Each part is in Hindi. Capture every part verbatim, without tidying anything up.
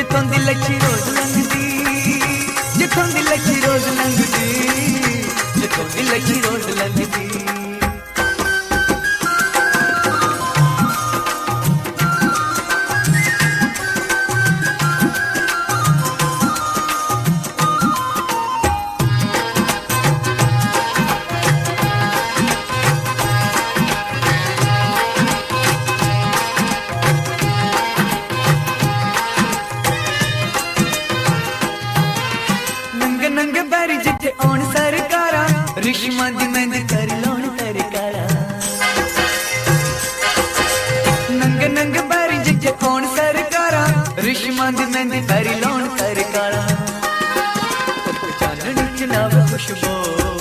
जिथों दी लच्छी रोज लंघदी, जिथों दी लच्छी रोज लंघदी, जिथों दी लच्छी रोज लंघदी। नंगे बैरी जिथे आउण सरकारा, रिश्मा दी मेहंदी कर लौण सरकारा। नंगे नंगे बैरी जिथे आउण सरकारा, रिश्मा दी मेहंदी कर लौण सरकारा। चांदनी च नाव खुशबू,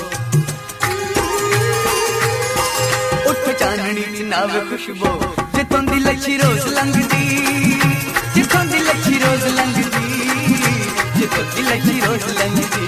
उठ चांदनी च नाव खुशबू, जिथों दी लच्छी रोज लंघदी, जिथों दी लच्छी रोज लंघदी, जिथों दी लच्छी रोज लंघदी।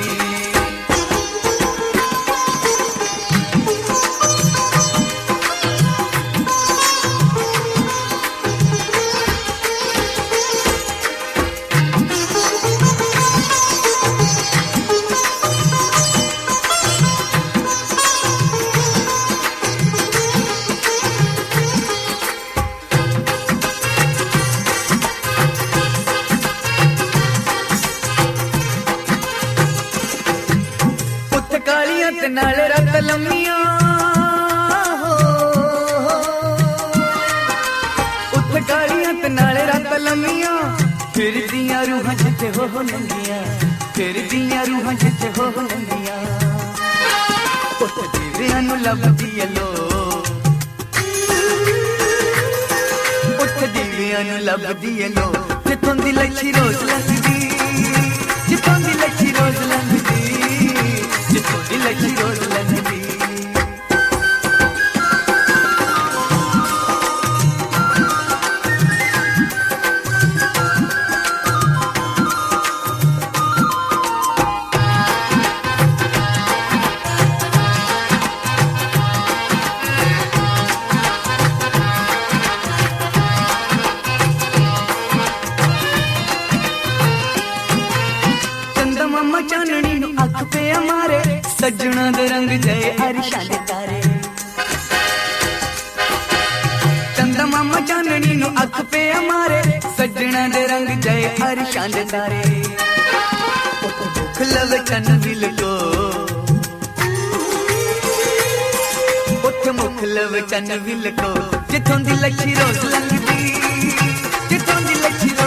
कालियां ते नाले रात लम्मियां, उठ कालियां ते नाले रात लम्मियां, फिर दियां रूहां जिथे हो हो नंगियां, फिर दियां रूहां जिथे हो हो नंगियां। उठ दीवियां नू लभदी ऐ लो, उठ दीवियां नू लभदी ऐ लो, जिथों दी लच्छी रोज लंघदी, जिथों दी लच्छी रोज लंघदी, जिथों दी लच्छी रोज लंघदी। चंदा मामा चाननी नू अख पे मारे, सजना दे रंग जय अरशां दे तारे। चंदा मामा चाननी नू अख पे मारे, सजना दे रंग जय अरशां दे तारे। मुख लव चन विल को, उठ मुख लव चन विल को, जिथों दी लच्छी रोज लंघदी, जिथों दी लच्छी